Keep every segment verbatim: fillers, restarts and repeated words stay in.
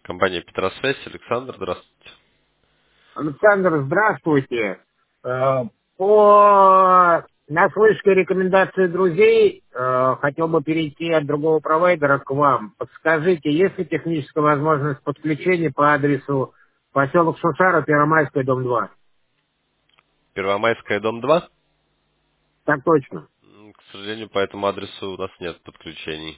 Компания Петросвязь. Александр, здравствуйте. Александр, здравствуйте. Э, По наслышке рекомендации друзей э, хотел бы перейти от другого провайдера к вам. Подскажите, есть ли техническая возможность подключения по адресу поселок Шушара, Первомайская, дом два? Первомайская, дом два. Так точно. М, К сожалению, по этому адресу у нас нет подключений.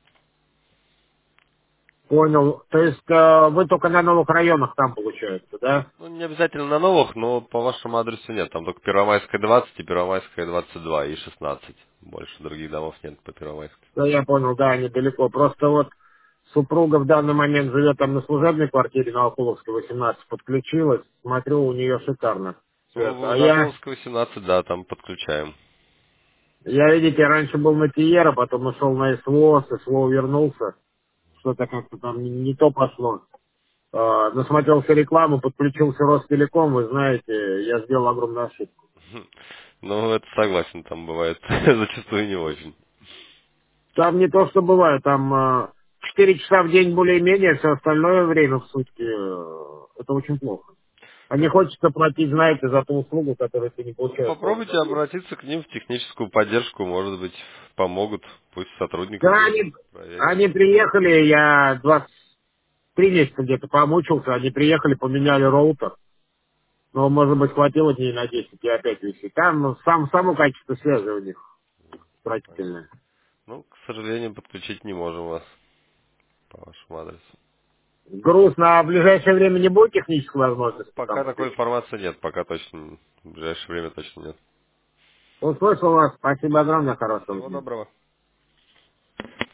Понял. То есть э, вы только на новых районах там получается, да? Ну, не обязательно на новых, но по вашему адресу нет. Там только Первомайская двадцать и Первомайская двадцать два и шестнадцать. Больше других домов нет по Первомайской. Да, я понял, да, недалеко. Просто вот супруга в данный момент живет там на служебной квартире на Акуловской, восемнадцать, подключилась. Смотрю, у нее шикарно связь. Ну, А на я, Окуловской восемнадцать, да, там подключаем. я, видите, раньше был на Тиера, потом ушел на СВО, с СВО вернулся. Что-то как-то там не, не то пошло. А, насмотрелся рекламу, подключился Ростелеком, вы знаете, я сделал огромную ошибку. Ну, это согласен, там бывает зачастую не очень. Там не то, что бывает, там а, четыре часа в день более-менее, все остальное время в сутки, э, это очень плохо. А не хочется платить, знаете, за ту услугу, которую ты не Ну, получаешь полным попробуйте объемом. обратиться к ним в техническую поддержку, может быть, помогут, пусть сотрудник Да, какой-то они, проверит. они приехали, я двадцать три месяца где-то помучился, они приехали, поменяли роутер, но, может быть, хватило дней на десять и опять висит. Там ну, сам, само качество связи у них Понятно. отвратительное. Ну, к сожалению, подключить не можем вас по вашему адресу. Грустно, а в ближайшее время не будет технической Ну, возможности там пока такой подключить? информации нет, пока точно, в ближайшее время точно нет. Услышал вас, спасибо огромное, хорошего Всего дня. доброго.